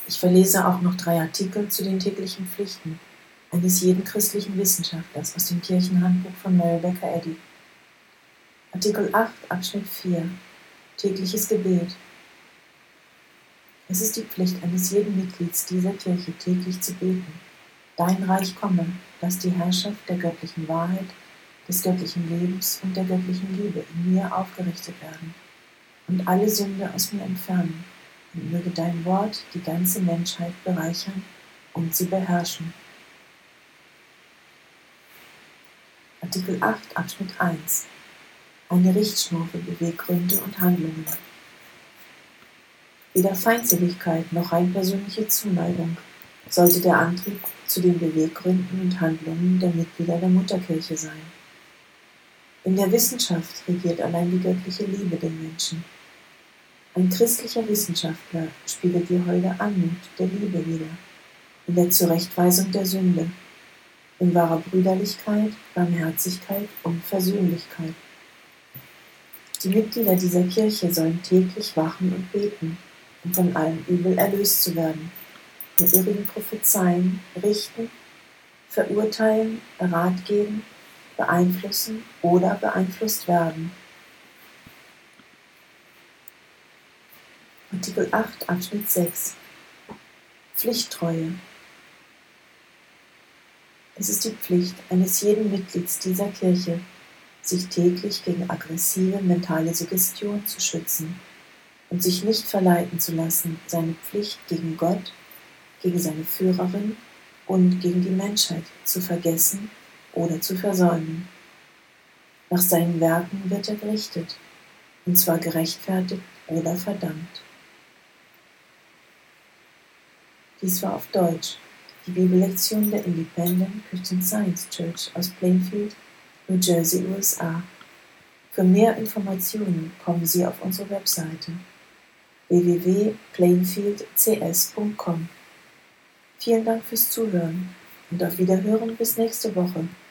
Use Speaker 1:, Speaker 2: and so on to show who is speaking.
Speaker 1: Ich verlese auch noch 3 Artikel zu den täglichen Pflichten eines jeden christlichen Wissenschaftlers aus dem Kirchenhandbuch von Mary Baker Eddy. Artikel 8, Abschnitt 4. Tägliches Gebet. Es ist die Pflicht eines jeden Mitglieds dieser Kirche, täglich zu beten. Dein Reich komme, lass die Herrschaft der göttlichen Wahrheit, des göttlichen Lebens und der göttlichen Liebe in mir aufgerichtet werden und alle Sünde aus mir entfernen, und möge dein Wort die ganze Menschheit bereichern und sie beherrschen. Artikel 8, Abschnitt 1. Eine Richtschnur für Beweggründe und Handlungen. Weder Feindseligkeit noch rein persönliche Zuneigung sollte der Antrieb zu den Beweggründen und Handlungen der Mitglieder der Mutterkirche sein. In der Wissenschaft regiert allein die göttliche Liebe den Menschen. Ein christlicher Wissenschaftler spiegelt die holde Anmut der Liebe wider, in der Zurechtweisung der Sünde, in wahrer Brüderlichkeit, Barmherzigkeit und Versöhnlichkeit. Die Mitglieder dieser Kirche sollen täglich wachen und beten, um von allem Übel erlöst zu werden, in irrigen prophezeien, richten, verurteilen, Rat geben, beeinflussen oder beeinflusst werden. Artikel 8, Abschnitt 6. Pflichttreue. Es ist die Pflicht eines jeden Mitglieds dieser Kirche, sich täglich gegen aggressive mentale Suggestion zu schützen und sich nicht verleiten zu lassen, seine Pflicht gegen Gott, gegen seine Führerin und gegen die Menschheit zu vergessen oder zu versäumen. Nach seinen Werken wird er gerichtet, und zwar gerechtfertigt oder verdammt. Dies war auf Deutsch die Bibellektion der Independent Christian Science Church aus Plainfield, New Jersey, USA. Für mehr Informationen kommen Sie auf unsere Webseite www.plainfieldcs.com. Vielen Dank fürs Zuhören und auf Wiederhören bis nächste Woche.